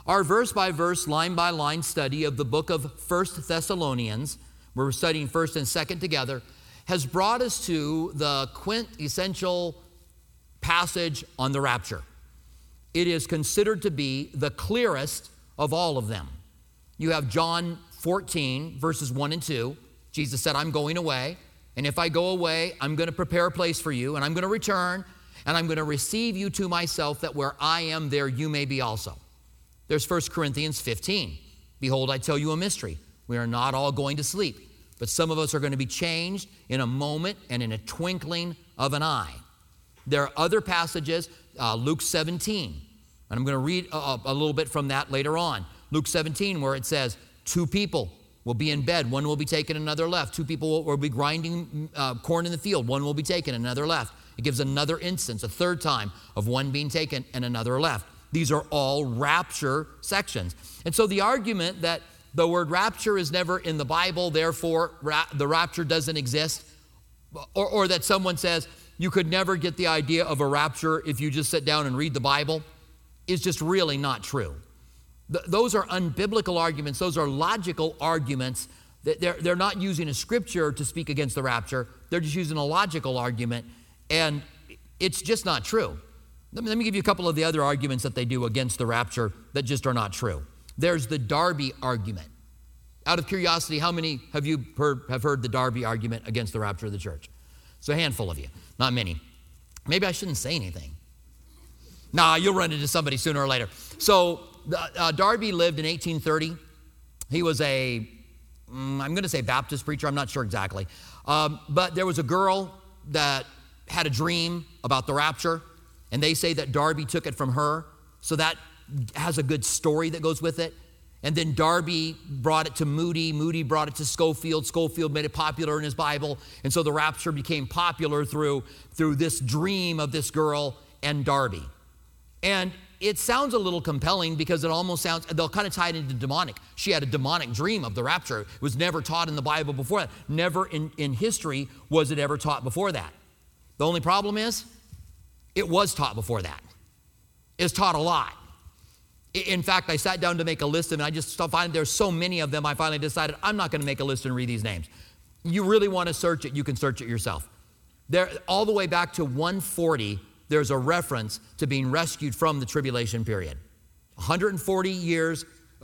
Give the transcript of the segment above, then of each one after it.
Our verse-by-verse, line-by-line study of the book of 1 Thessalonians, where we're studying 1st and 2nd together, has brought us to the quintessential passage on the rapture. It is considered to be the clearest of all of them. You have John 14, verses 1 and 2. Jesus said, I'm going away, and if I go away, I'm going to prepare a place for you, and I'm going to return, and I'm going to receive you to myself, that where I am, there you may be also. There's 1 Corinthians 15. Behold, I tell you a mystery. We are not all going to sleep, but some of us are going to be changed in a moment and in a twinkling of an eye. There are other passages, Luke 17, and I'm going to read a little bit from that later on. Luke 17, where it says, 2 people will be in bed, one will be taken, another left. 2 people will be grinding corn in the field, one will be taken, another left. It gives another instance, a third time, of one being taken and another left. These are all rapture sections. And so the argument that the word rapture is never in the Bible, therefore the rapture doesn't exist, or that someone says you could never get the idea of a rapture if you just sit down and read the Bible, is just really not true. Those are unbiblical arguments. Those are logical arguments. They're not using a scripture to speak against the rapture. They're just using a logical argument, and it's just not true. Let me give you a couple of the other arguments that they do against the rapture that just are not true. There's the Darby argument. Out of curiosity, how many have you heard the Darby argument against the rapture of the church? So a handful of you, not many. Maybe I shouldn't say anything. Nah, you'll run into somebody sooner or later. So Darby lived in 1830. He was I'm going to say Baptist preacher. I'm not sure exactly. But there was a girl that had a dream about the rapture, and they say that Darby took it from her. So that has a good story that goes with it. And then Darby brought it to Moody. Moody brought it to Scofield. Scofield made it popular in his Bible. And so the rapture became popular through this dream of this girl and Darby. And it sounds a little compelling because it almost sounds, they'll kind of tie it into demonic. She had a demonic dream of the rapture. It was never taught in the Bible before that. Never in history was it ever taught before that. The only problem is, it was taught before that. It's taught a lot. In fact, I sat down to make a list, and I just find there's so many of them, I finally decided I'm not going to make a list and read these names. You really want to search it, you can search it yourself. There, all the way back to 140, there's a reference to being rescued from the tribulation period. 140 years,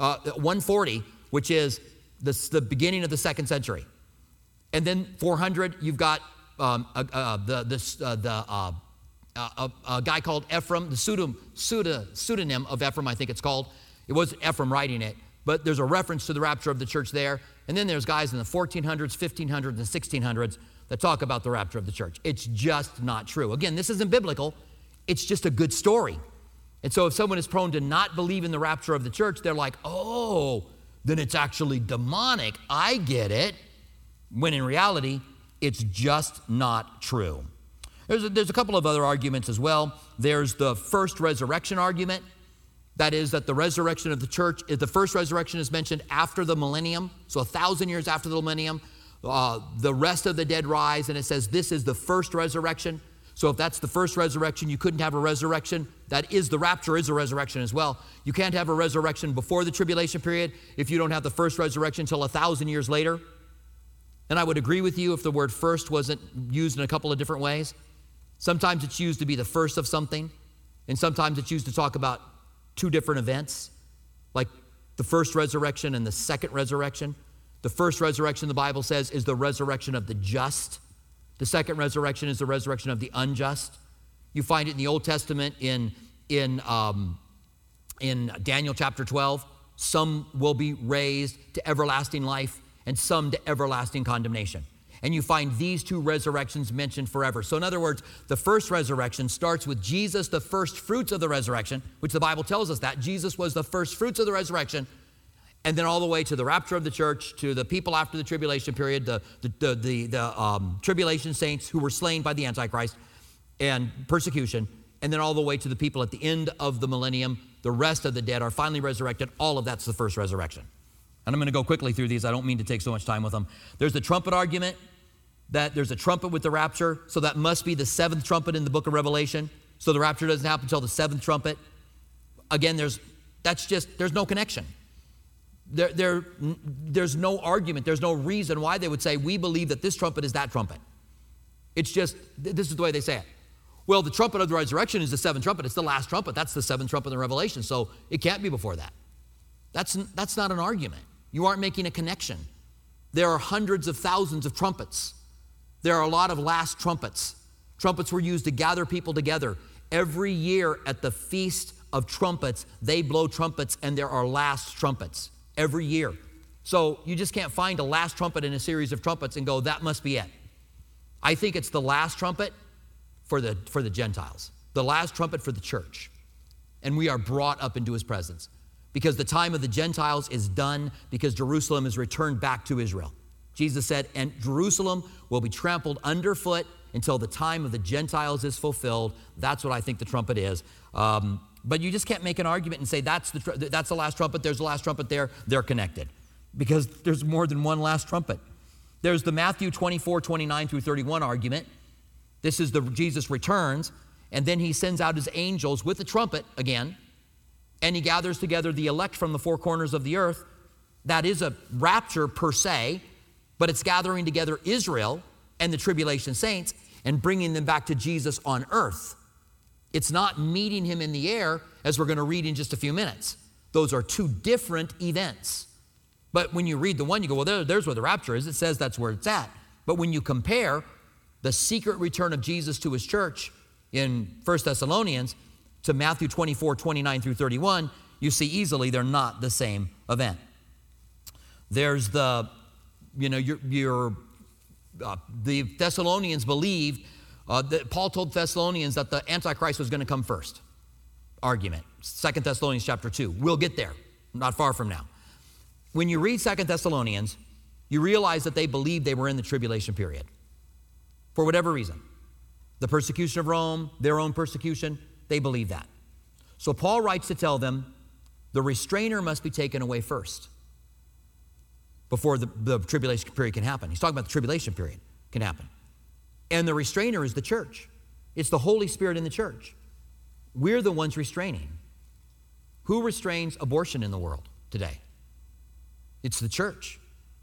140, which is the beginning of the 2nd century. And then 400, you've got a guy called Ephraim, the pseudonym of Ephraim, I think it's called. It wasn't Ephraim writing it, but there's a reference to the rapture of the church there. And then there's guys in the 1400s, 1500s, and 1600s that talk about the rapture of the church. It's just not true. Again, this isn't biblical. It's just a good story. And so if someone is prone to not believe in the rapture of the church, they're like, oh, then it's actually demonic. I get it. When in reality, it's just not true. There's a couple of other arguments as well. There's the first resurrection argument. That is that the resurrection of the church, the first resurrection is mentioned after the millennium, so 1,000 years after the millennium. The rest of the dead rise, and it says this is the first resurrection. So if that's the first resurrection, you couldn't have a resurrection. That is, the rapture is a resurrection as well. You can't have a resurrection before the tribulation period if you don't have the first resurrection until 1,000 years later. And I would agree with you if the word first wasn't used in a couple of different ways. Sometimes it's used to be the first of something, and sometimes it's used to talk about 2 different events, like the first resurrection and the second resurrection. The first resurrection, the Bible says, is the resurrection of the just. The second resurrection is the resurrection of the unjust. You find it in the Old Testament in Daniel chapter 12. Some will be raised to everlasting life, and some to everlasting condemnation. And you find these 2 resurrections mentioned forever. So in other words, the first resurrection starts with Jesus, the first fruits of the resurrection, which the Bible tells us that. Jesus was the first fruits of the resurrection. And then all the way to the rapture of the church, to the people after the tribulation period, the tribulation saints who were slain by the Antichrist and persecution. And then all the way to the people at the end of the millennium. The rest of the dead are finally resurrected. All of that's the first resurrection. And I'm going to go quickly through these. I don't mean to take so much time with them. There's the trumpet argument, that there's a trumpet with the rapture, so that must be the 7th trumpet in the book of Revelation. So the rapture doesn't happen until the 7th trumpet. Again, there's there's no connection. There's no argument. There's no reason why they would say, we believe that this trumpet is that trumpet. It's just, this is the way they say it. Well, the trumpet of the resurrection is the seventh trumpet. It's the last trumpet. That's the seventh trumpet in the Revelation. So it can't be before that. That's not an argument. You aren't making a connection. There are hundreds of thousands of trumpets. There are a lot of last trumpets. Trumpets were used to gather people together. Every year at the Feast of Trumpets, they blow trumpets, and there are last trumpets every year. So you just can't find a last trumpet in a series of trumpets and go, that must be it. I think it's the last trumpet for the Gentiles, the last trumpet for the church. And we are brought up into his presence because the time of the Gentiles is done because Jerusalem is returned back to Israel. Jesus said, and Jerusalem will be trampled underfoot until the time of the Gentiles is fulfilled. That's what I think the trumpet is. But you just can't make an argument and say that's the last trumpet, there's the last trumpet there, they're connected. Because there's more than one last trumpet. There's the Matthew 24:29 through 31 argument. This is Jesus returns, and then he sends out his angels with the trumpet again, and he gathers together the elect from the four corners of the earth. That is a rapture per se, but it's gathering together Israel and the tribulation saints and bringing them back to Jesus on earth. It's not meeting him in the air, as we're going to read in just a few minutes. Those are two different events. But when you read the one, you go, well, there's where the rapture is. It says that's where it's at. But when you compare the secret return of Jesus to his church in 1 Thessalonians to Matthew 24:29 through 31, you see easily they're not the same event. There's the Thessalonians believed that Paul told Thessalonians that the Antichrist was going to come first. Argument. 2 Thessalonians chapter 2. We'll get there, not far from now. When you read 2 Thessalonians, you realize that they believed they were in the tribulation period. For whatever reason. The persecution of Rome, their own persecution, they believe that. So Paul writes to tell them, the restrainer must be taken away first before the tribulation period can happen. He's talking about the tribulation period can happen. And the restrainer is the church. It's the Holy Spirit in the church. We're the ones restraining. Who restrains abortion in the world today? It's the church.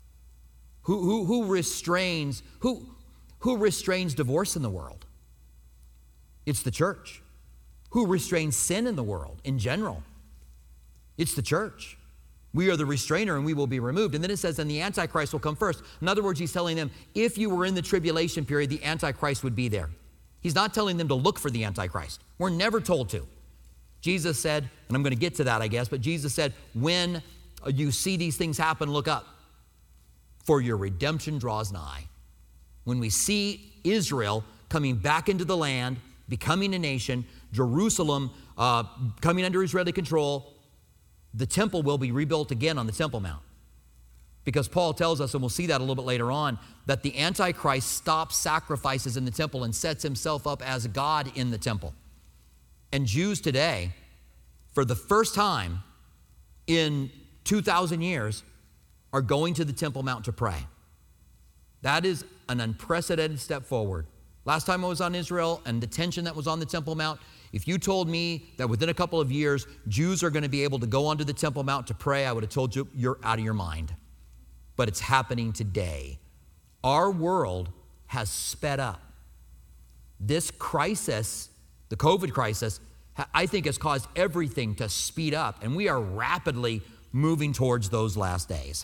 Who restrains divorce in the world? It's the church. Who restrains sin in the world in general? It's the church. We are the restrainer and we will be removed. And then it says, and the Antichrist will come first. In other words, he's telling them, if you were in the tribulation period, the Antichrist would be there. He's not telling them to look for the Antichrist. We're never told to. Jesus said, and I'm going to get to that, I guess, but Jesus said, when you see these things happen, look up, for your redemption draws nigh. When we see Israel coming back into the land, becoming a nation, Jerusalem coming under Israeli control, the temple will be rebuilt again on the Temple Mount. Because Paul tells us, and we'll see that a little bit later on, that the Antichrist stops sacrifices in the temple and sets himself up as God in the temple. And Jews today, for the first time in 2,000 years, are going to the Temple Mount to pray. That is an unprecedented step forward. Last time I was on Israel and the tension that was on the Temple Mount, if you told me that within a couple of years, Jews are going to be able to go onto the Temple Mount to pray, I would have told you, you're out of your mind. But it's happening today. Our world has sped up. This crisis, the COVID crisis, I think has caused everything to speed up, and we are rapidly moving towards those last days.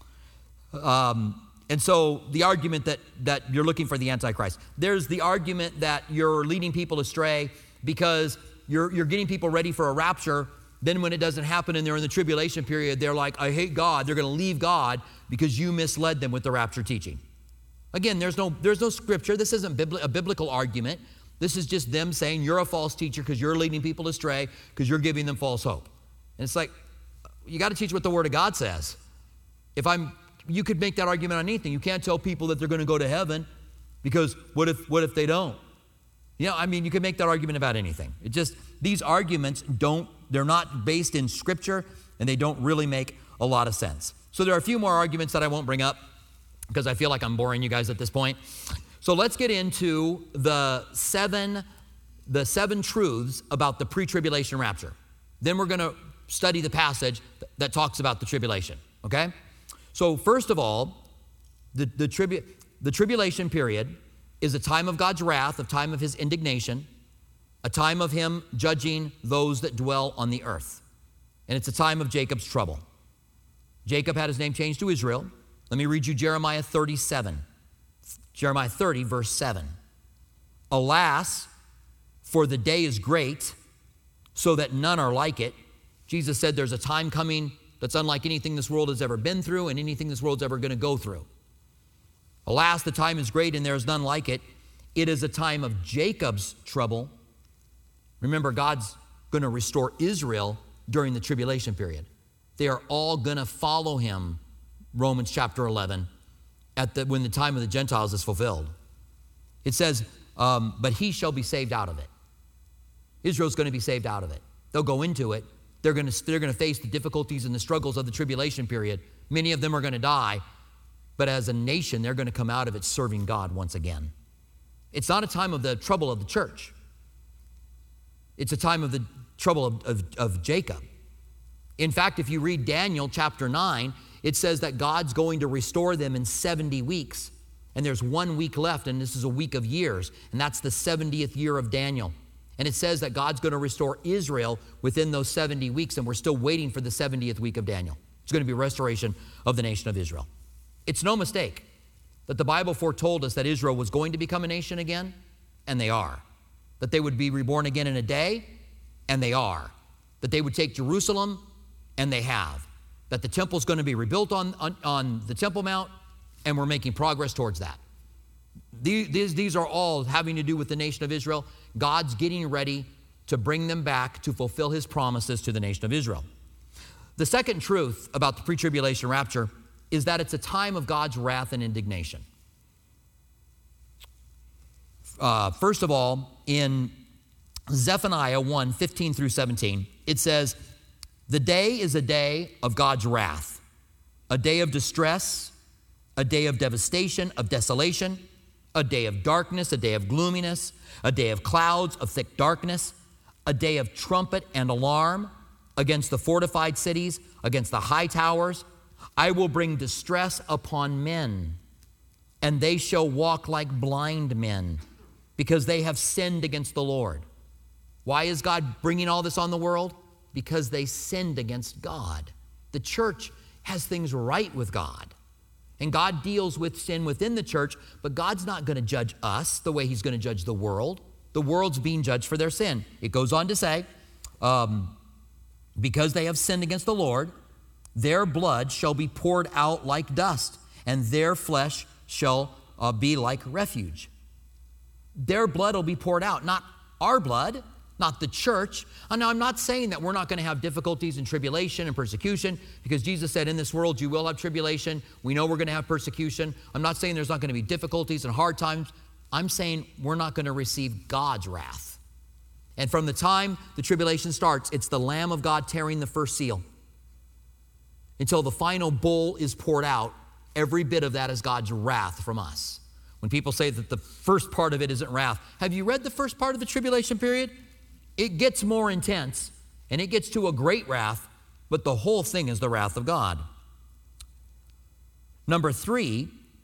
And so the argument that you're looking for the Antichrist. There's the argument that you're leading people astray because you're getting people ready for a rapture. Then when it doesn't happen and they're in the tribulation period, they're like, I hate God. They're going to leave God because you misled them with the rapture teaching. Again, there's no scripture. This isn't a biblical argument. This is just them saying you're a false teacher because you're leading people astray because you're giving them false hope. And it's like, you got to teach what the Word of God says. You could make that argument on anything. You can't tell people that they're going to go to heaven because what if they don't? You can make that argument about anything. These arguments they're not based in Scripture, and they don't really make a lot of sense. So there are a few more arguments that I won't bring up because I feel like I'm boring you guys at this point. So let's get into the seven truths about the pre-tribulation rapture. Then we're going to study the passage that talks about the tribulation, okay? So first of all, the tribulation period is a time of God's wrath, a time of his indignation, a time of him judging those that dwell on the earth. And it's a time of Jacob's trouble. Jacob had his name changed to Israel. Let me read you Jeremiah 37. Jeremiah 30, verse 7. Alas, for the day is great, so that none are like it. Jesus said there's a time coming that's unlike anything this world has ever been through and anything this world's ever going to go through. Alas, the time is great and there is none like it. It is a time of Jacob's trouble. Remember, God's going to restore Israel during the tribulation period. They are all going to follow him, Romans chapter 11, when the time of the Gentiles is fulfilled. It says, but he shall be saved out of it. Israel's going to be saved out of it. They'll go into it. They're going to face the difficulties and the struggles of the tribulation period. Many of them are going to die, but as a nation, they're going to come out of it serving God once again. It's not a time of the trouble of the church. It's a time of the trouble of Jacob. In fact, if you read Daniel chapter 9, it says that God's going to restore them in 70 weeks. And there's 1 week left, and this is a week of years. And that's the 70th year of Daniel. And it says that God's going to restore Israel within those 70 weeks, and we're still waiting for the 70th week of Daniel. It's going to be restoration of the nation of Israel. It's no mistake that the Bible foretold us that Israel was going to become a nation again, and they are. That they would be reborn again in a day, and they are. That they would take Jerusalem, and they have. That the temple's going to be rebuilt on the Temple Mount, and we're making progress towards that. These are all having to do with the nation of Israel. God's getting ready to bring them back to fulfill his promises to the nation of Israel. The second truth about the pre-tribulation rapture is that it's a time of God's wrath and indignation. First of all, in Zephaniah 1, 15 through 17, it says, the day is a day of God's wrath, a day of distress, a day of devastation, of desolation, a day of darkness, a day of gloominess, a day of clouds, of thick darkness, a day of trumpet and alarm against the fortified cities, against the high towers. I will bring distress upon men, and they shall walk like blind men, because they have sinned against the Lord. Why is God bringing all this on the world? Because they sinned against God. The church has things right with God. And God deals with sin within the church, but God's not going to judge us the way he's going to judge the world. The world's being judged for their sin. It goes on to say, because they have sinned against the Lord, their blood shall be poured out like dust, and their flesh shall be like refuge. Their blood will be poured out, not our blood, not the church. Now, I'm not saying that we're not going to have difficulties and tribulation and persecution, because Jesus said, in this world you will have tribulation. We know we're going to have persecution. I'm not saying there's not going to be difficulties and hard times. I'm saying we're not going to receive God's wrath. And from the time the tribulation starts, it's the Lamb of God tearing the first seal. Until the final bowl is poured out, every bit of that is God's wrath from us. When people say that the first part of it isn't wrath, have you read the first part of the tribulation period? It gets more intense, and it gets to a great wrath, but the whole thing is the wrath of God. Number 3,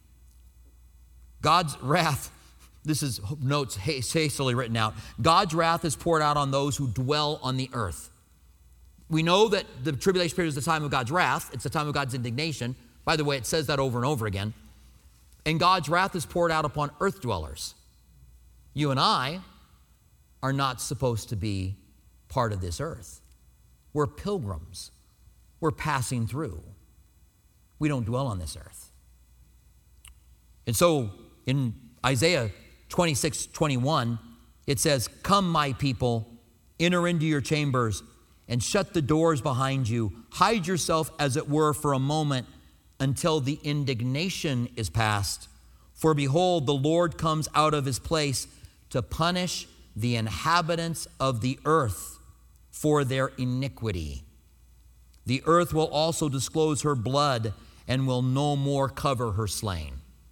God's wrath, this is notes hastily written out. God's wrath is poured out on those who dwell on the earth. We know that the tribulation period is the time of God's wrath. It's the time of God's indignation. By the way, it says that over and over again. And God's wrath is poured out upon earth dwellers. You and I are not supposed to be part of this earth. We're pilgrims. We're passing through. We don't dwell on this earth. And so in Isaiah 26:21, it says, come, my people, enter into your chambers and shut the doors behind you. Hide yourself, as it were, for a moment until the indignation is past. For behold, the Lord comes out of his place to punish the inhabitants of the earth for their iniquity. The earth will also disclose her blood and will no more cover her slain.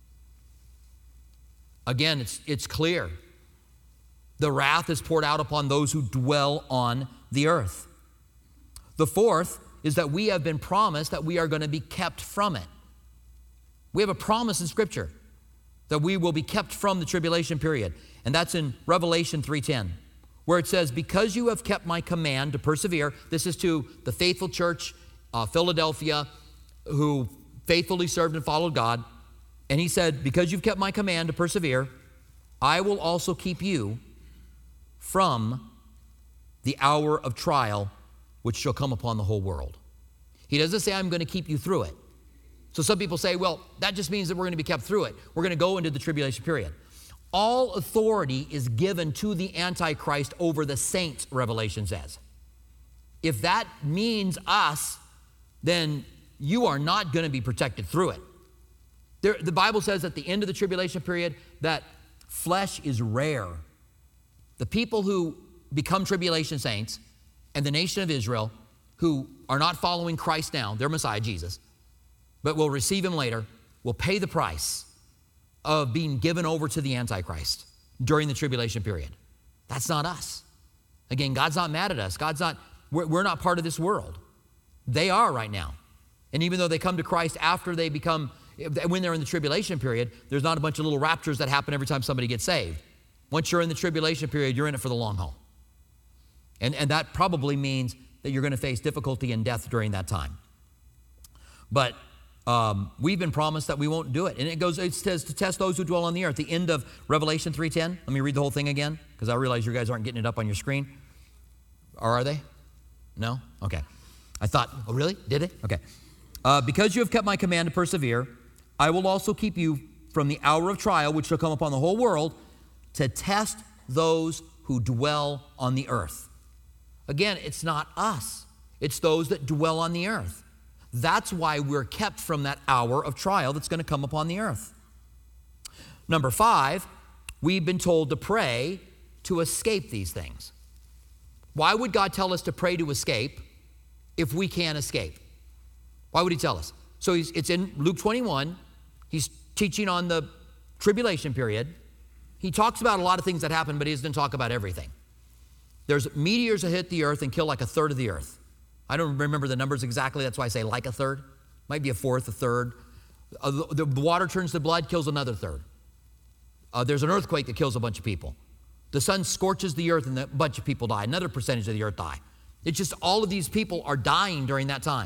Again, it's clear. The wrath is poured out upon those who dwell on the earth. The fourth is that we have been promised that we are going to be kept from it. We have a promise in Scripture that we will be kept from the tribulation period. And that's in Revelation 3:10, where it says, because you have kept my command to persevere. This is to the faithful church, Philadelphia, who faithfully served and followed God. And he said, because you've kept my command to persevere, I will also keep you from the hour of trial which shall come upon the whole world. He doesn't say, I'm going to keep you through it. So some people say, well, that just means that we're going to be kept through it. We're going to go into the tribulation period. All authority is given to the Antichrist over the saints, Revelation says. If that means us, then you are not going to be protected through it. The Bible says at the end of the tribulation period that flesh is rare. The people who become tribulation saints and the nation of Israel who are not following Christ now, their Messiah, Jesus, but will receive him later, will pay the price of being given over to the Antichrist during the tribulation period. That's not us. Again, God's not mad at us. We're not part of this world. They are right now. And even though they come to Christ after they become, when they're in the tribulation period, there's not a bunch of little raptures that happen every time somebody gets saved. Once you're in the tribulation period, you're in it for the long haul. And that probably means that you're going to face difficulty and death during that time. But we've been promised that we won't do it. And it says to test those who dwell on the earth. The end of Revelation 3:10. Let me read the whole thing again, because I realize you guys aren't getting it up on your screen. Or are they? No? Okay. I thought, oh really? Did it? Okay. Because you have kept my command to persevere, I will also keep you from the hour of trial which shall come upon the whole world to test those who dwell on the earth. Again, it's not us. It's those that dwell on the earth. That's why we're kept from that hour of trial that's going to come upon the earth. Number 5, we've been told to pray to escape these things. Why would God tell us to pray to escape if we can't escape? Why would he tell us? So it's in Luke 21. He's teaching on the tribulation period. He talks about a lot of things that happen, but he doesn't talk about everything. There's meteors that hit the earth and kill like a third of the earth. I don't remember the numbers exactly. That's why I say like a third. Might be a fourth, a third. The water turns to blood, kills another third. There's an earthquake that kills a bunch of people. The sun scorches the earth and a bunch of people die. Another percentage of the earth die. It's just all of these people are dying during that time.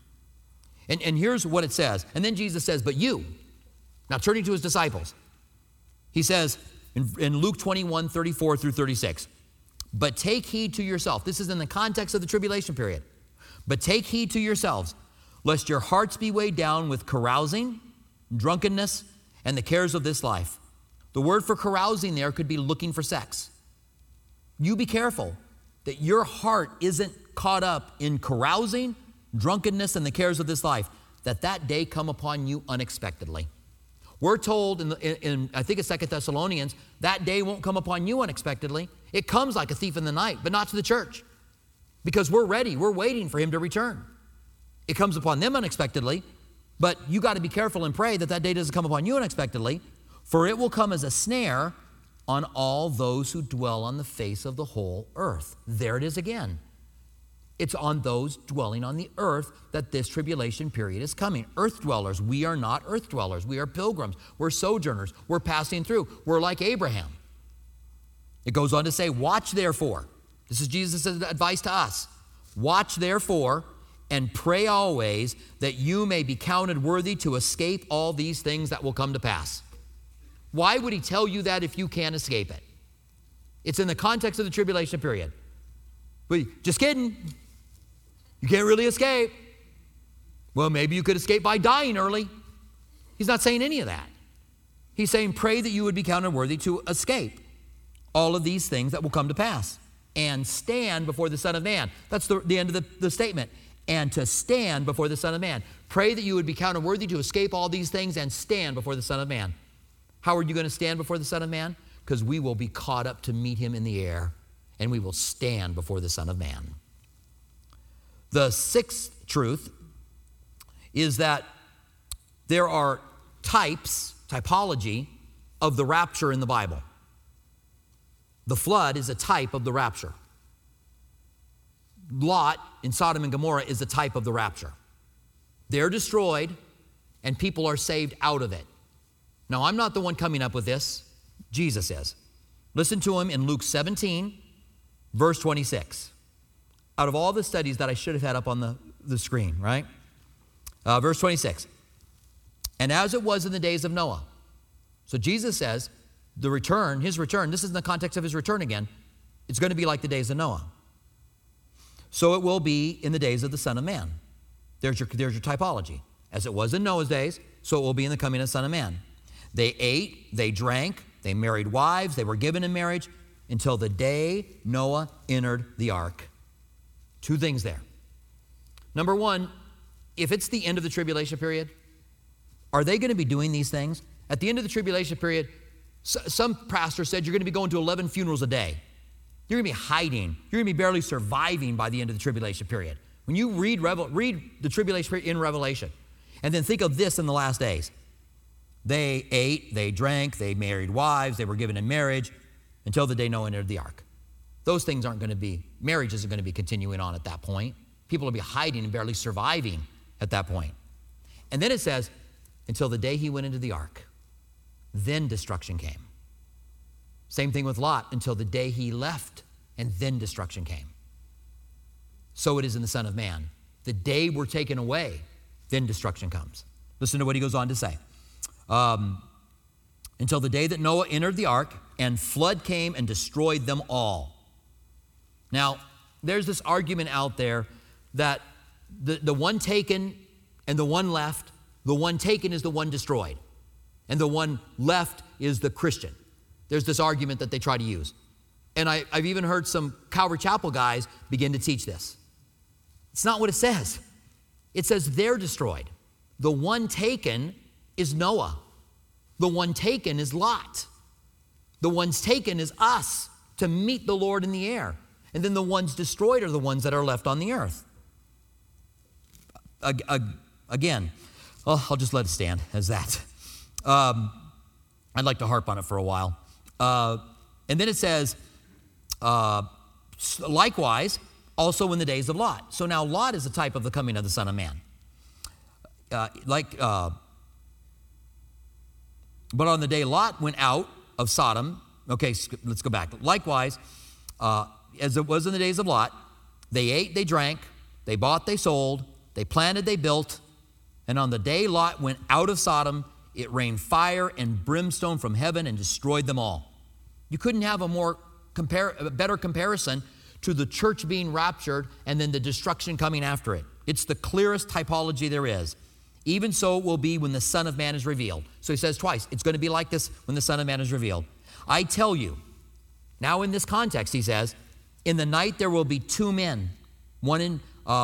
And here's what it says. And then Jesus says, but you, now turning to his disciples, he says in Luke 21, 34 through 36, but take heed to yourself. This is in the context of the tribulation period. But take heed to yourselves, lest your hearts be weighed down with carousing, drunkenness, and the cares of this life. The word for carousing there could be looking for sex. You be careful that your heart isn't caught up in carousing, drunkenness, and the cares of this life, that day come upon you unexpectedly. We're told in I think it's 2 Thessalonians, that day won't come upon you unexpectedly. It comes like a thief in the night, but not to the church. Because we're ready, we're waiting for him to return. It comes upon them unexpectedly, but you got to be careful and pray that day doesn't come upon you unexpectedly, for it will come as a snare on all those who dwell on the face of the whole earth. There it is again. It's on those dwelling on the earth that this tribulation period is coming. Earth dwellers. We are not earth dwellers. We are pilgrims. We're sojourners. We're passing through. We're like Abraham. It goes on to say, watch therefore. This is Jesus' advice to us. Watch therefore and pray always that you may be counted worthy to escape all these things that will come to pass. Why would he tell you that if you can't escape it? It's in the context of the tribulation period. Just kidding. You can't really escape. Well, maybe you could escape by dying early. He's not saying any of that. He's saying pray that you would be counted worthy to escape all of these things that will come to pass and stand before the Son of Man. That's the end of the statement. And to stand before the Son of Man. Pray that you would be counted worthy to escape all these things and stand before the Son of Man. How are you going to stand before the Son of Man? Because we will be caught up to meet him in the air, and we will stand before the Son of Man. The sixth truth is that there are typology of the rapture in the Bible. The flood is a type of the rapture. Lot in Sodom and Gomorrah is a type of the rapture. They're destroyed, and people are saved out of it. Now, I'm not the one coming up with this. Jesus is. Listen to him in Luke 17, verse 26. Out of all the studies that I should have had up on the screen, right? Verse 26. And as it was in the days of Noah. So Jesus says, his return, this is in the context of his return again, it's going to be like the days of Noah. So it will be in the days of the Son of Man. There's your typology. As it was in Noah's days, so it will be in the coming of the Son of Man. They ate, they drank, they married wives, they were given in marriage until the day Noah entered the ark. Two things there. Number one, if it's the end of the tribulation period, are they going to be doing these things? At the end of the tribulation period, some pastor said you're going to be going to 11 funerals a day. You're going to be hiding. You're going to be barely surviving by the end of the tribulation period. When you read the tribulation period in Revelation, and then think of this in the last days. They ate, they drank, they married wives, they were given in marriage until the day Noah entered the ark. Those things aren't going to be, marriage isn't going to be continuing on at that point. People will be hiding and barely surviving at that point. And then it says, until the day he went into the ark, then destruction came. Same thing with Lot, until the day he left, and then destruction came. So it is in the Son of Man. The day we're taken away, then destruction comes. Listen to what he goes on to say. Until the day that Noah entered the ark, and flood came and destroyed them all. Now, there's this argument out there that the one taken and the one left, the one taken is the one destroyed, and the one left is the Christian. There's this argument that they try to use. And I've even heard some Calvary Chapel guys begin to teach this. It's not what it says. It says they're destroyed. The one taken is Noah. The one taken is Lot. The ones taken is us to meet the Lord in the air. And then the ones destroyed are the ones that are left on the earth. Again, I'll just let it stand as that. I'd like to harp on it for a while. And then it says, likewise, also in the days of Lot. So now Lot is a type of the coming of the Son of Man. But on the day Lot went out of Sodom, okay, let's go back. Likewise, as it was in the days of Lot, they ate, they drank, they bought, they sold, they planted, they built, and on the day Lot went out of Sodom, it rained fire and brimstone from heaven and destroyed them all. You couldn't have a better comparison to the church being raptured and then the destruction coming after it. It's the clearest typology there is. Even so it will be when the Son of Man is revealed. So he says twice, it's going to be like this when the Son of Man is revealed. I tell you, now in this context, he says, in the night there will be two men. In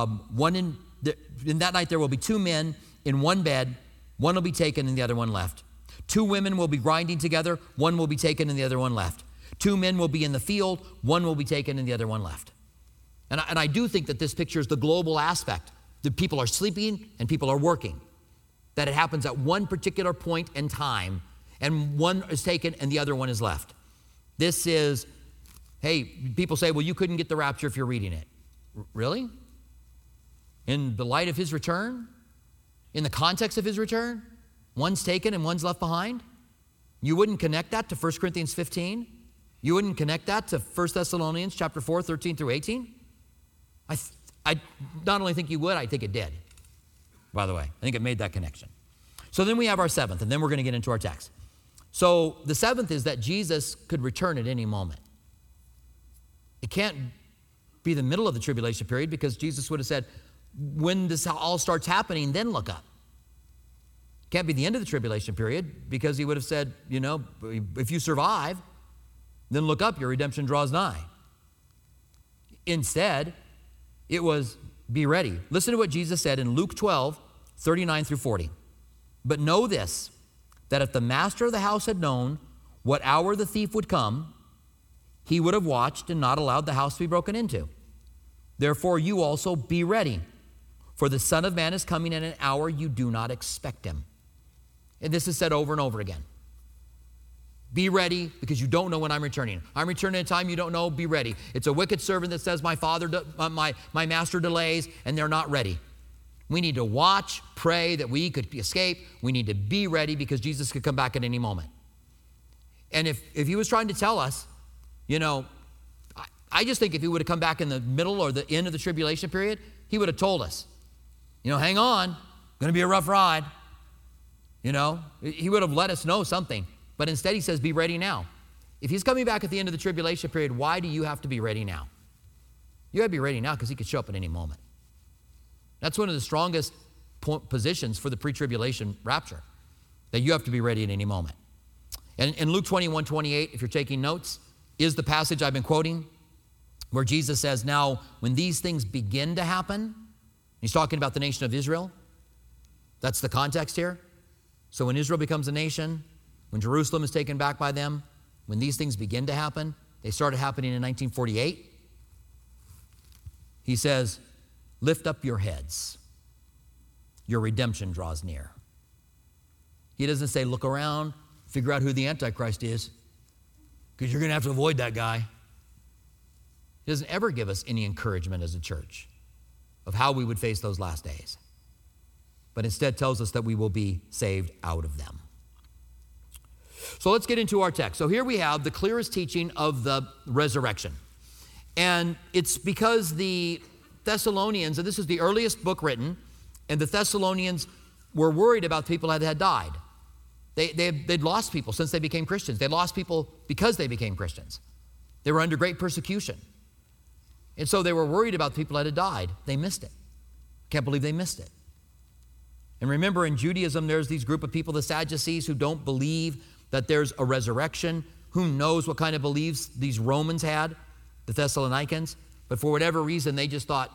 that night there will be two men in one bed. One will be taken and the other one left. Two women will be grinding together. One will be taken and the other one left. Two men will be in the field. One will be taken and the other one left. And I do think that this pictures the global aspect. That people are sleeping and people are working. That it happens at one particular point in time, and one is taken and the other one is left. This is, hey, people say, well, you couldn't get the rapture if you're reading it. Really? In the light of his return? In the context of his return? One's taken and one's left behind? You wouldn't connect that to 1 Corinthians 15? You wouldn't connect that to 1 Thessalonians chapter 4, 13 through 18? I not only think you would, I think it did. By the way, I think it made that connection. So then we have our seventh, and then we're going to get into our text. So the seventh is that Jesus could return at any moment. It can't be the middle of the tribulation period because Jesus would have said, when this all starts happening, then look up. It can't be the end of the tribulation period because he would have said, if you survive, then look up, your redemption draws nigh. Instead, it was, be ready. Listen to what Jesus said in Luke 12, 39 through 40. But know this, that if the master of the house had known what hour the thief would come, he would have watched and not allowed the house to be broken into. Therefore, you also be ready, for the Son of Man is coming in an hour you do not expect him. And this is said over and over again. Be ready because you don't know when I'm returning. I'm returning at a time you don't know. Be ready. It's a wicked servant that says, my master delays, and they're not ready. We need to watch, pray that we could escape. We need to be ready because Jesus could come back at any moment. And if he was trying to tell us, I just think if he would have come back in the middle or the end of the tribulation period, he would have told us, hang on, going to be a rough ride. He would have let us know something. But instead he says, be ready now. If he's coming back at the end of the tribulation period, why do you have to be ready now? You got to be ready now because he could show up at any moment. That's one of the strongest positions for the pre-tribulation rapture, that you have to be ready at any moment. And in Luke 21:28, if you're taking notes, is the passage I've been quoting where Jesus says, now, when these things begin to happen, he's talking about the nation of Israel. That's the context here. So when Israel becomes a nation, when Jerusalem is taken back by them, when these things begin to happen, they started happening in 1948. He says, lift up your heads. Your redemption draws near. He doesn't say, look around, figure out who the Antichrist is, because you're going to have to avoid that guy. He doesn't ever give us any encouragement as a church of how we would face those last days, but instead tells us that we will be saved out of them. So let's get into our text. So here we have the clearest teaching of the resurrection. And it's because the Thessalonians, and this is the earliest book written, and the Thessalonians were worried about people that had died. They'd lost people since they became Christians. They lost people because they became Christians. They were under great persecution. And so they were worried about people that had died. They missed it. Can't believe they missed it. And remember, in Judaism, there's these group of people, the Sadducees, who don't believe that there's a resurrection. Who knows what kind of beliefs these Romans had, the Thessalonians? But for whatever reason, they just thought,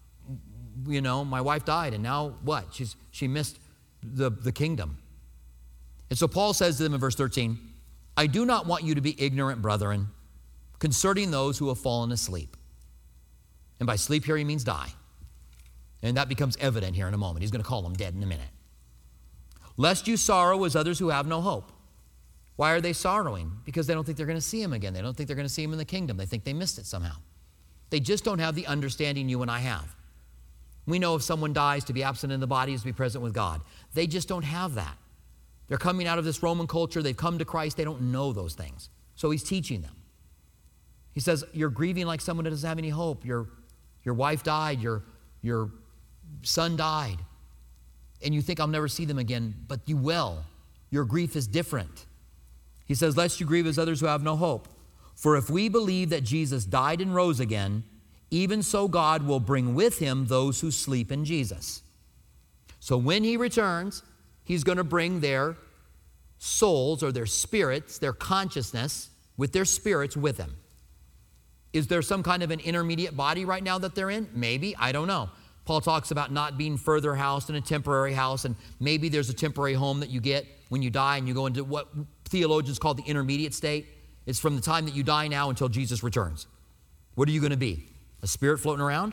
my wife died, and now what? She missed the kingdom. And so Paul says to them in verse 13, I do not want you to be ignorant, brethren, concerning those who have fallen asleep. And by sleep here, he means die. And that becomes evident here in a moment. He's going to call them dead in a minute. Lest you sorrow as others who have no hope. Why are they sorrowing? Because they don't think they're going to see him again. They don't think they're going to see him in the kingdom. They think they missed it somehow. They just don't have the understanding you and I have. We know if someone dies, to be absent in the body is to be present with God. They just don't have that. They're coming out of this Roman culture. They've come to Christ. They don't know those things. So he's teaching them. He says, you're grieving like someone that doesn't have any hope. Your wife died. Your son died. And you think, I'll never see them again, but you will. Your grief is different. He says, lest you grieve as others who have no hope. For if we believe that Jesus died and rose again, even so God will bring with him those who sleep in Jesus. So when he returns, he's going to bring their souls or their spirits, their consciousness with their spirits with him. Is there some kind of an intermediate body right now that they're in? Maybe, I don't know. Paul talks about not being further housed in a temporary house, and maybe there's a temporary home that you get when you die and you go into what theologians call the intermediate state. It's from the time that you die now until Jesus returns. What are you going to be? A spirit floating around?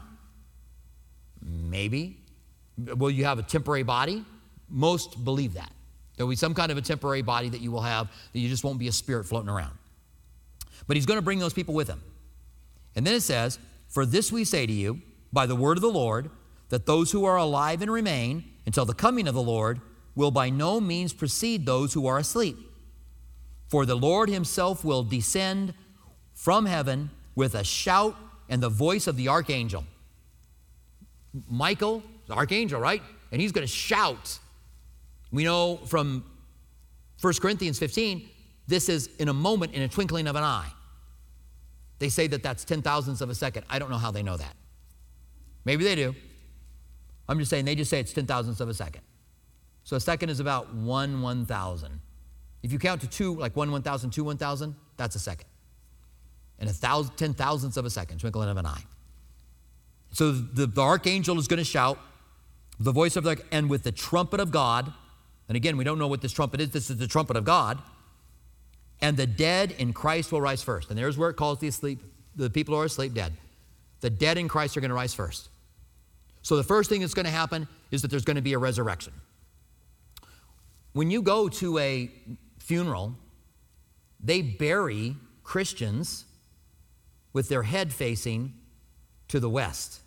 Maybe. Will you have a temporary body? Most believe that. There will be some kind of a temporary body that you will have, that you just won't be a spirit floating around. But he's going to bring those people with him. And then it says, for this we say to you, by the word of the Lord, that those who are alive and remain until the coming of the Lord will by no means precede those who are asleep. For the Lord himself will descend from heaven with a shout and the voice of the archangel. Michael, the archangel, right? And he's going to shout. We know from 1 Corinthians 15, this is in a moment, in a twinkling of an eye. They say that that's 10,000ths of a second. I don't know how they know that. Maybe they do. I'm just saying, they just say it's 10,000ths of a second. So a second is about 1/1000. If you count to two, like 1/1000, 2/1000, that's a second. And 10,000ths of a second, twinkling of an eye. So the archangel is going to shout, the voice of and with the trumpet of God. And again, we don't know what this trumpet is. This is the trumpet of God. And the dead in Christ will rise first. And there's where it calls the people who are asleep dead. The dead in Christ are going to rise first. So the first thing that's going to happen is that there's going to be a resurrection. When you go to a funeral, they bury Christians with their head facing to the west,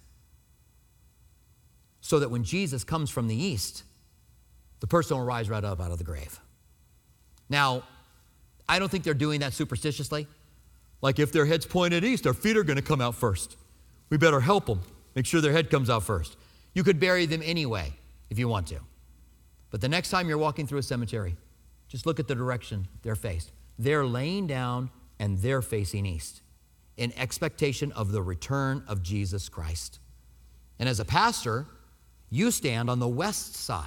so that when Jesus comes from the east, the person will rise right up out of the grave. Now, I don't think they're doing that superstitiously. Like if their head's pointed east, their feet are going to come out first. We better help them. Make sure their head comes out first. You could bury them anyway if you want to. But the next time you're walking through a cemetery, just look at the direction they're faced. They're laying down and they're facing east in expectation of the return of Jesus Christ. And as a pastor, you stand on the west side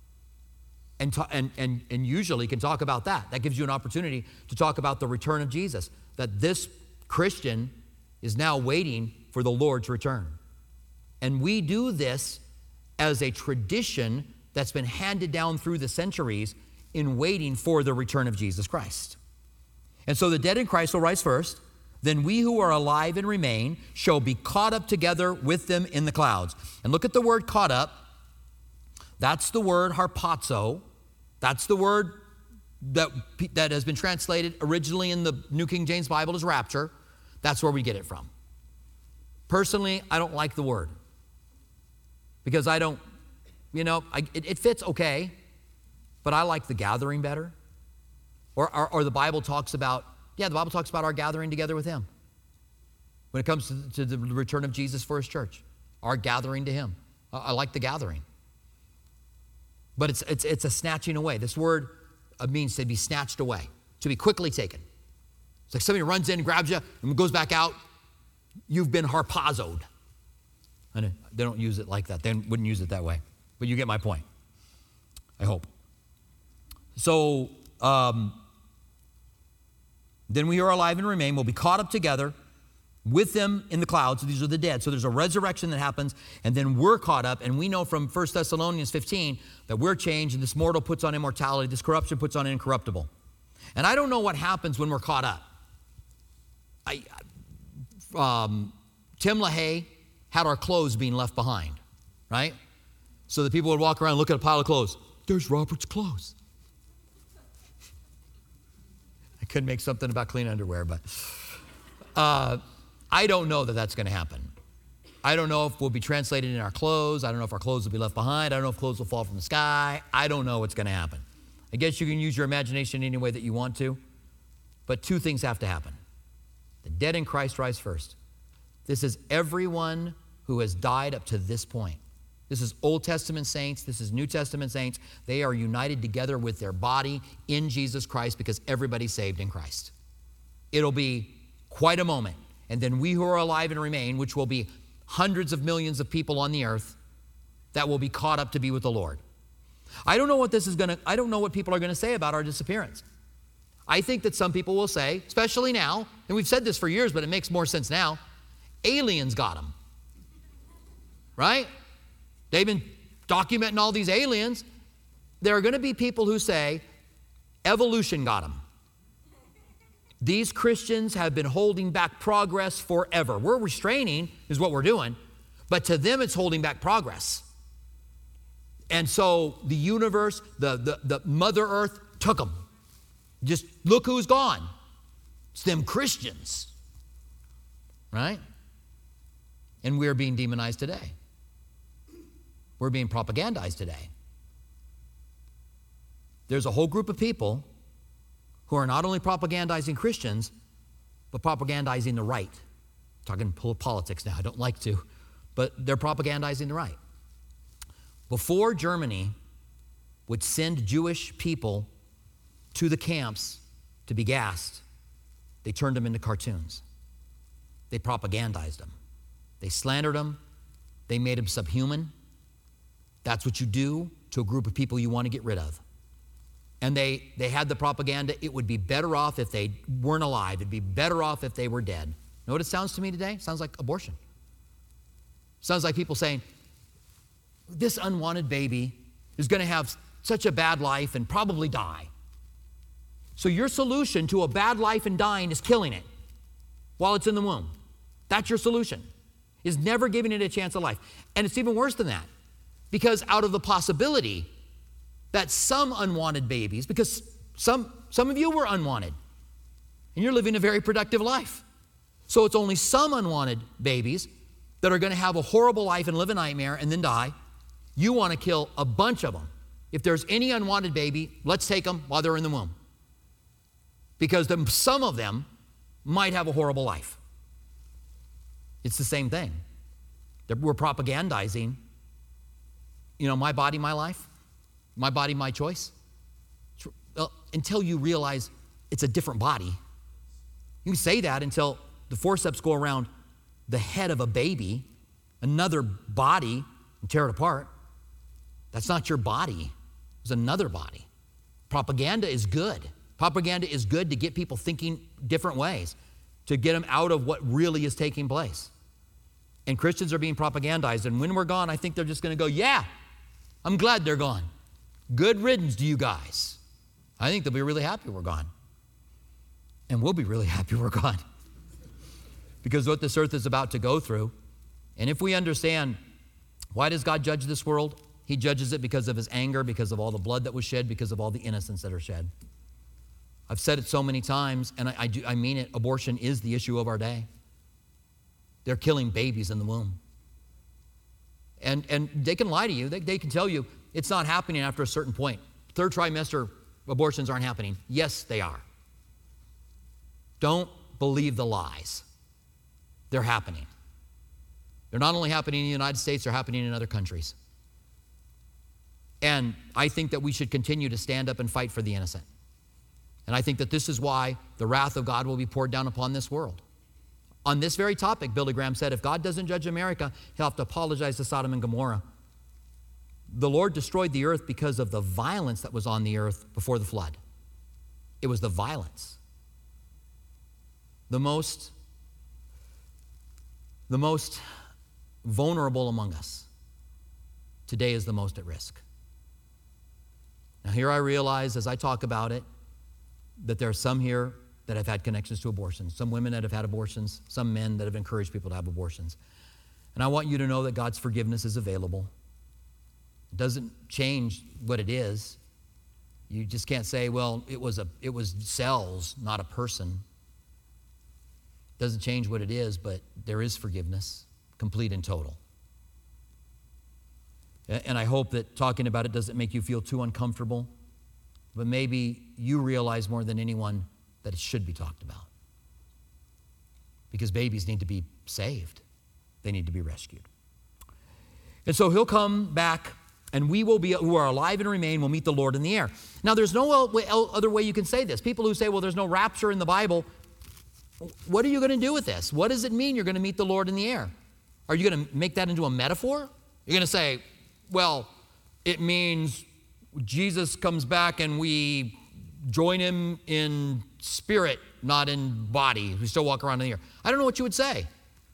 and usually can talk about that. That gives you an opportunity to talk about the return of Jesus, that this Christian is now waiting for the Lord's return. And we do this as a tradition that's been handed down through the centuries in waiting for the return of Jesus Christ. And so the dead in Christ will rise first. Then we who are alive and remain shall be caught up together with them in the clouds. And look at the word caught up. That's the word harpazo. That's the word that has been translated originally in the New King James Bible as rapture. That's where we get it from. Personally, I don't like the word because I don't, it fits okay, but I like the gathering better. Or the Bible talks about, the Bible talks about our gathering together with Him. When it comes to the return of Jesus for His church, our gathering to Him. I like the gathering. But it's a snatching away. This word means to be snatched away, to be quickly taken. It's like somebody runs in, grabs you, and goes back out. You've been harpazoed. And they don't use it like that. They wouldn't use it that way. But you get my point, I hope. So, then we who are alive and remain will be caught up together with them in the clouds. These are the dead. So there's a resurrection that happens, and then we're caught up. And we know from 1 Thessalonians 15 that we're changed, and this mortal puts on immortality, this corruption puts on incorruptible. And I don't know what happens when we're caught up. Tim LaHaye had our clothes being left behind, right? So the people would walk around and look at a pile of clothes. There's Robert's clothes. I could make something about clean underwear, but I don't know that that's going to happen. I don't know if we'll be translated in our clothes. I don't know if our clothes will be left behind. I don't know if clothes will fall from the sky. I don't know what's going to happen. I guess you can use your imagination any way that you want to, but two things have to happen. The dead in Christ rise first. This is everyone who has died up to this point. This is Old Testament saints. This is New Testament saints. They are united together with their body in Jesus Christ because everybody's saved in Christ. It'll be quite a moment. And then we who are alive and remain, which will be hundreds of millions of people on the earth, that will be caught up to be with the Lord. I don't know what people are going to say about our disappearance. I think that some people will say, especially now, and we've said this for years, but it makes more sense now, aliens got them. Right? They've been documenting all these aliens. There are going to be people who say, evolution got them. These Christians have been holding back progress forever. We're restraining is what we're doing, but to them it's holding back progress. And so the universe, the Mother Earth took them. Just look who's gone. It's them Christians, right? And we're being demonized today. We're being propagandized today. There's a whole group of people who are not only propagandizing Christians, but propagandizing the right. I'm talking politics now, I don't like to, but they're propagandizing the right. Before Germany would send Jewish people to the camps to be gassed, they turned them into cartoons. They propagandized them. They slandered them. They made them subhuman. That's what you do to a group of people you want to get rid of. And they had the propaganda, it would be better off if they weren't alive. It'd be better off if they were dead. Know what it sounds to me today? It sounds like abortion. It sounds like people saying, this unwanted baby is going to have such a bad life and probably die. So your solution to a bad life and dying is killing it while it's in the womb. That's your solution, is never giving it a chance of life. And it's even worse than that, because out of the possibility that some unwanted babies, because some of you were unwanted, and you're living a very productive life. So it's only some unwanted babies that are going to have a horrible life and live a nightmare and then die. You want to kill a bunch of them. If there's any unwanted baby, let's take them while they're in the womb. Because some of them might have a horrible life. It's the same thing. We're propagandizing, my body, my life, my body, my choice. Well, until you realize it's a different body. You can say that until the forceps go around the head of a baby, another body, and tear it apart. That's not your body. It's another body. Propaganda is good. Propaganda is good to get people thinking different ways, to get them out of what really is taking place. And Christians are being propagandized. And when we're gone, I think they're just going to go, yeah, I'm glad they're gone. Good riddance to you guys. I think they'll be really happy we're gone. And we'll be really happy we're gone. Because what this earth is about to go through, and if we understand, why does God judge this world? He judges it because of his anger, because of all the blood that was shed, because of all the innocents that are shed. I've said it so many times, and I mean it, abortion is the issue of our day. They're killing babies in the womb. And they can lie to you. They can tell you it's not happening after a certain point. Third trimester abortions aren't happening. Yes, they are. Don't believe the lies. They're happening. They're not only happening in the United States, they're happening in other countries. And I think that we should continue to stand up and fight for the innocent. And I think that this is why the wrath of God will be poured down upon this world. On this very topic, Billy Graham said, if God doesn't judge America, he'll have to apologize to Sodom and Gomorrah. The Lord destroyed the earth because of the violence that was on the earth before the flood. It was the violence. The most vulnerable among us today is the most at risk. Now here I realize as I talk about it that there are some here that have had connections to abortions, some women that have had abortions, some men that have encouraged people to have abortions. And I want you to know that God's forgiveness is available. It doesn't change what it is. You just can't say, well, it was cells, not a person. It doesn't change what it is, but there is forgiveness, complete and total. And I hope that talking about it doesn't make you feel too uncomfortable, but maybe you realize more than anyone that it should be talked about. Because babies need to be saved. They need to be rescued. And so he'll come back, and we will be, who are alive and remain, will meet the Lord in the air. Now, there's no other way you can say this. People who say, well, there's no rapture in the Bible, what are you going to do with this? What does it mean you're going to meet the Lord in the air? Are you going to make that into a metaphor? You're going to say, well, it means Jesus comes back and we join him in spirit, not in body. We still walk around in the air. I don't know what you would say.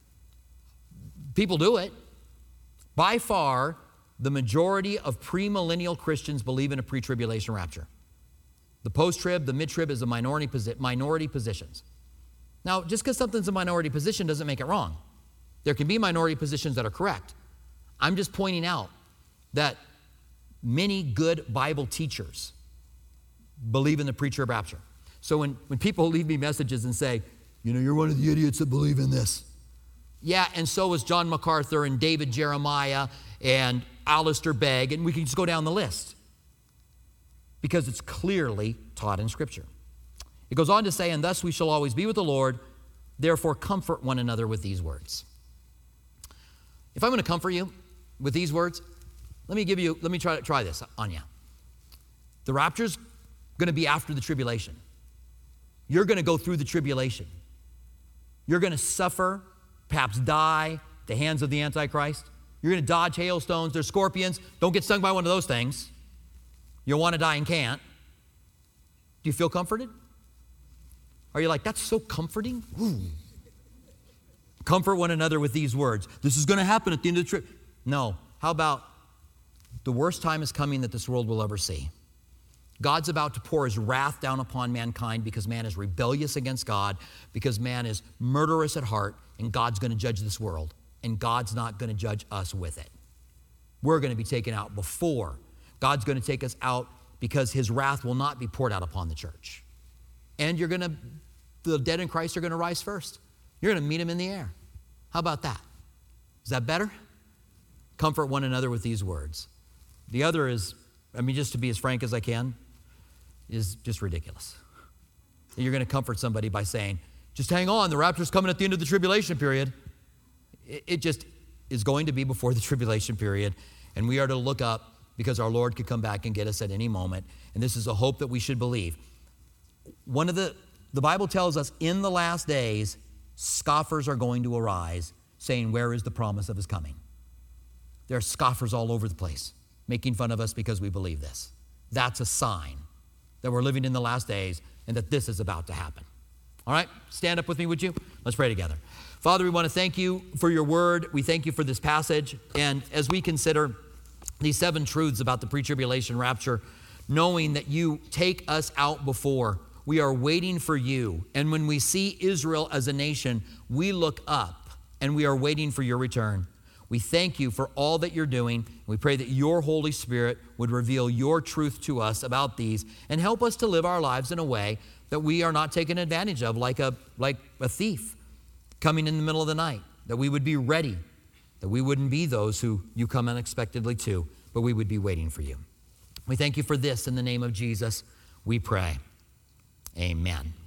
People do it. By far, the majority of premillennial Christians believe in a pre-tribulation rapture. The post-trib, the mid-trib is a minority positions. Now, just because something's a minority position doesn't make it wrong. There can be minority positions that are correct. I'm just pointing out that many good Bible teachers believe in the pre-trib rapture. So when people leave me messages and say, you're one of the idiots that believe in this. Yeah, and so is John MacArthur and David Jeremiah and Alistair Begg, and we can just go down the list. Because it's clearly taught in Scripture. It goes on to say, and thus we shall always be with the Lord, therefore comfort one another with these words. If I'm going to comfort you with these words, let me try this on you. The rapture's going to be after the tribulation. You're going to go through the tribulation. You're going to suffer, perhaps die at the hands of the Antichrist. You're going to dodge hailstones. There's scorpions. Don't get stung by one of those things. You'll want to die and can't. Do you feel comforted? Are you like, that's so comforting? Ooh. Comfort one another with these words. This is going to happen at the end of the trip. No. How about the worst time is coming that this world will ever see? God's about to pour his wrath down upon mankind because man is rebellious against God, because man is murderous at heart, and God's going to judge this world, and God's not going to judge us with it. We're going to be taken out before. God's going to take us out because his wrath will not be poured out upon the church. And you're going to the dead in Christ are going to rise first. You're going to meet them in the air. How about that? Is that better? Comfort one another with these words. The other is, just to be as frank as I can, is just ridiculous. You're going to comfort somebody by saying, just hang on, the rapture's coming at the end of the tribulation period. It just is going to be before the tribulation period, and we are to look up because our Lord could come back and get us at any moment, and this is a hope that we should believe. The Bible tells us in the last days, scoffers are going to arise, saying, where is the promise of his coming? There are scoffers all over the place, making fun of us because we believe this. That's a sign that we're living in the last days and that this is about to happen. All right, stand up with me, would you? Let's pray together. Father, we want to thank you for your word. We thank you for this passage. And as we consider these 7 truths about the pre-tribulation rapture, knowing that you take us out before, we are waiting for you. And when we see Israel as a nation, we look up and we are waiting for your return. We thank you for all that you're doing. We pray that your Holy Spirit would reveal your truth to us about these and help us to live our lives in a way that we are not taken advantage of like a thief coming in the middle of the night, that we would be ready, that we wouldn't be those who you come unexpectedly to, but we would be waiting for you. We thank you for this in the name of Jesus, we pray. Amen.